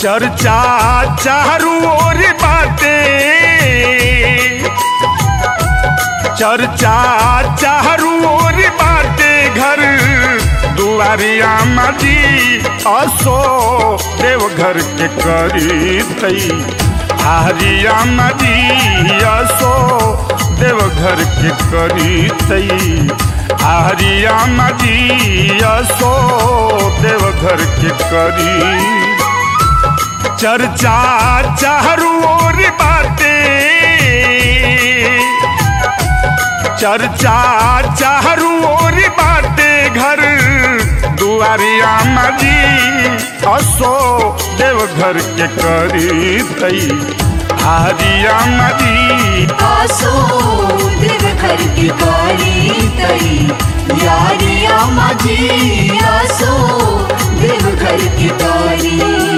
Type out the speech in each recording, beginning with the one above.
चर्चा चारू ओर बाटे, चर्चा चारू ओर बाटे, घर दुआरिया माजी असो देवघर के करी तई आरिया माजी असो देवघर के करी तई आरिया माजी असो देवघर के करी। चर्चा चारू ओर बाटे, चर्चा चारू ओर बाटे, घर दुआरिया माजी असो देवघर के करी तई आरिया माजी असो देवघर की करी तई यारिया माजी असो देवघर की करी।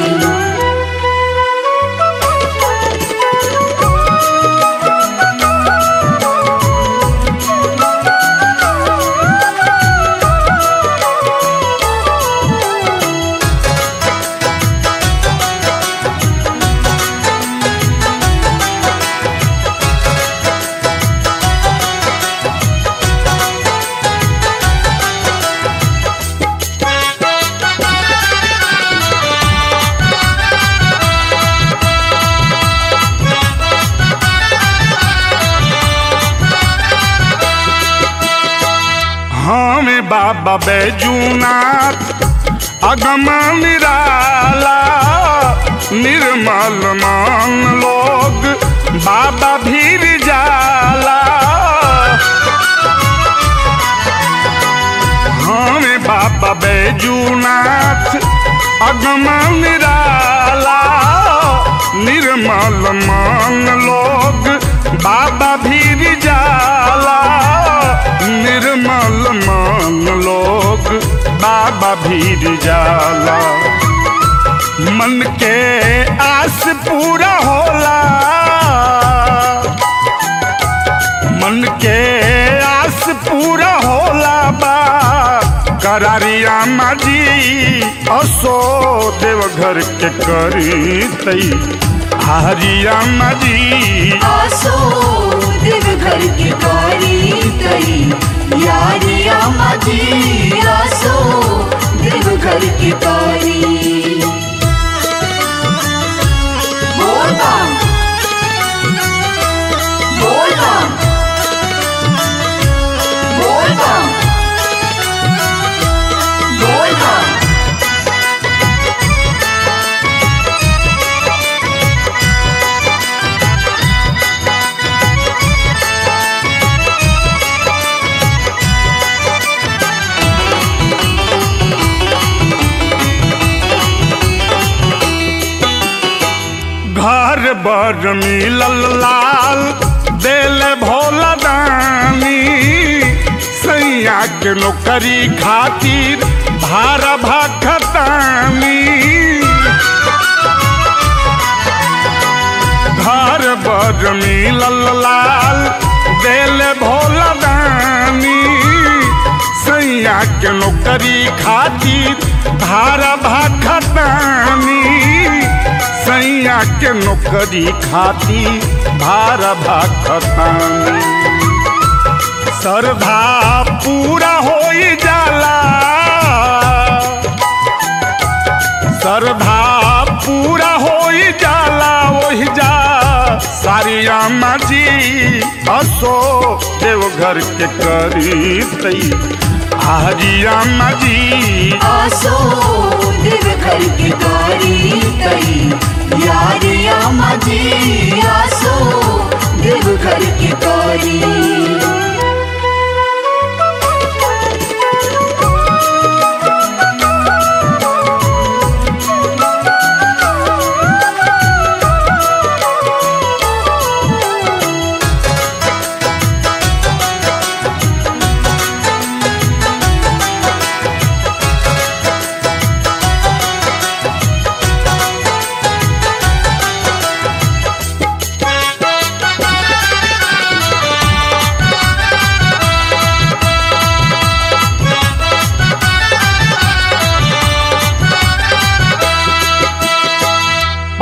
हमें बाबा बैजूनाथ अगम निराला, निर्मल मान लोग बाबा भीर जाला। हमें बाबा बैजूनाथ अगम निराला, निर्मल मान लोग बाबा भीर जाला, निर्मल मान लोग बाबा भीर जाला। मन के आस पूरा होला, मन के आस पूरा होला बा करारिया माजी असो देवघर के करी तई आरिया माजी असो देवघर की करी तई यारिया माजी असो देवघर की करी। बोल बम बोल बम बोल बम बोल बम। घर बर मिलल लाल देल भोला दानी, सैया के नौकरी खातिर भारा भखतानी। घर बर मिलल लाल देल भोला दानी, सैया के नौकरी खातिर भारा भखतानी, सैया के नौकरी खाती भारा भखतानी। श्रद्धा पूरा हो जाला, श्रद्धा पूरा हो जाला, वही जा सारिया माजी असो देवघर के करी तई आरिया माजी असो देवघर की करी तई यारिया माजी असो देवघर की करी।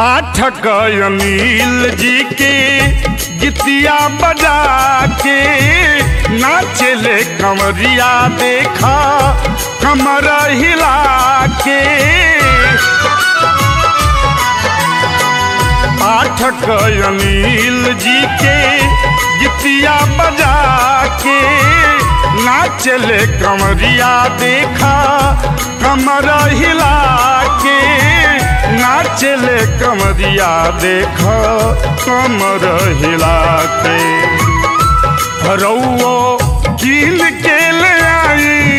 पाठक अनिल जी के गीतिया बजा के नाचले कमरिया देखा कमर हिला के। पाठक अनिल जी के गीतिया बजा के नाचले कमरिया देखा कमर हिला के। नाचले कमरिया देखा कमर हिला के। रउओ कीन के ले आई,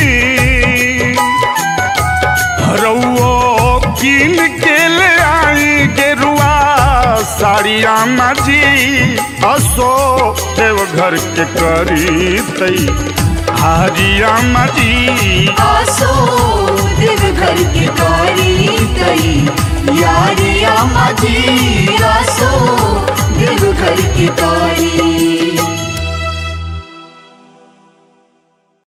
रउओ कीन के ले आई गेरुआ साड़िया माजी असो देवघर के करी तई हारिया माजी आसो देवघर के कारी